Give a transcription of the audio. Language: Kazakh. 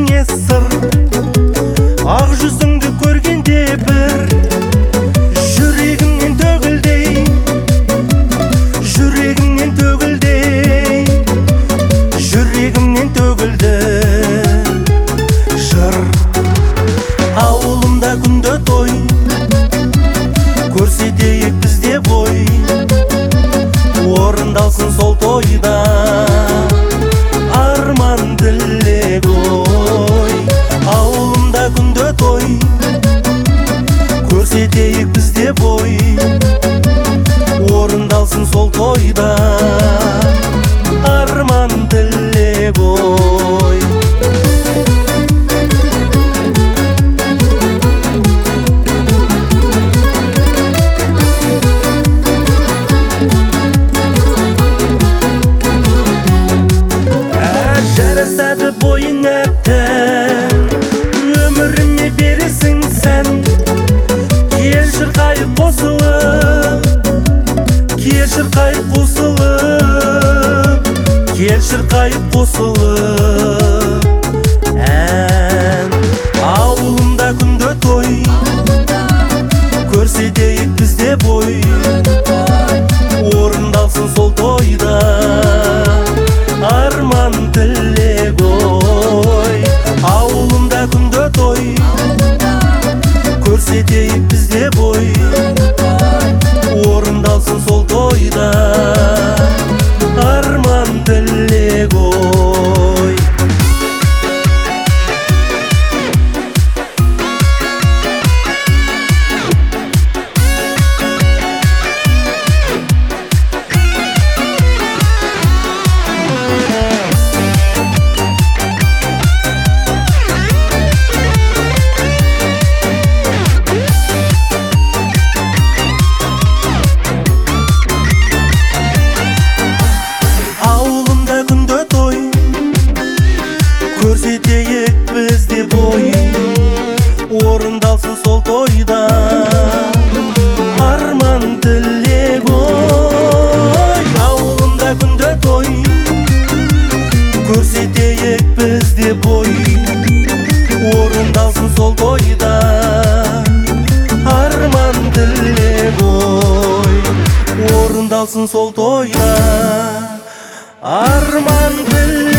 не сыр, ақ жүзіңді көргенде бір жүрегімнен төгілдей, жүрегімнен төгілдей, жүрегімнен төгілді жыр. Ауылымда күнде той, көрсетейік бізде бой, орындалсын сол тойда арман тілек ой. Ауылымда күнде той, көрсетейік бізде бой, орындалсын сол тойда арман тілек ой. Жарасады бойың әбден, өміріме бересің сән. Кел шырқайық қосылып, кел шырқайық қосылып, кел шырқайық қосылып ән. Ауылымда күнде той, көрсетейік бізде бой, орындалсын сол тойда арман тілек ой. Ауылымда күнде той, көрсетейік бізде бой, орындалсын сол тойда арман тілек ой. Көрсетейік бізде бой, орындалсын сол тойда арман тілек ой. Ауылымда күнде той, көрсетейік бізде бой, орындалсын сол тойда арман тілек ой. Орындалсын сол тойда арман тілек.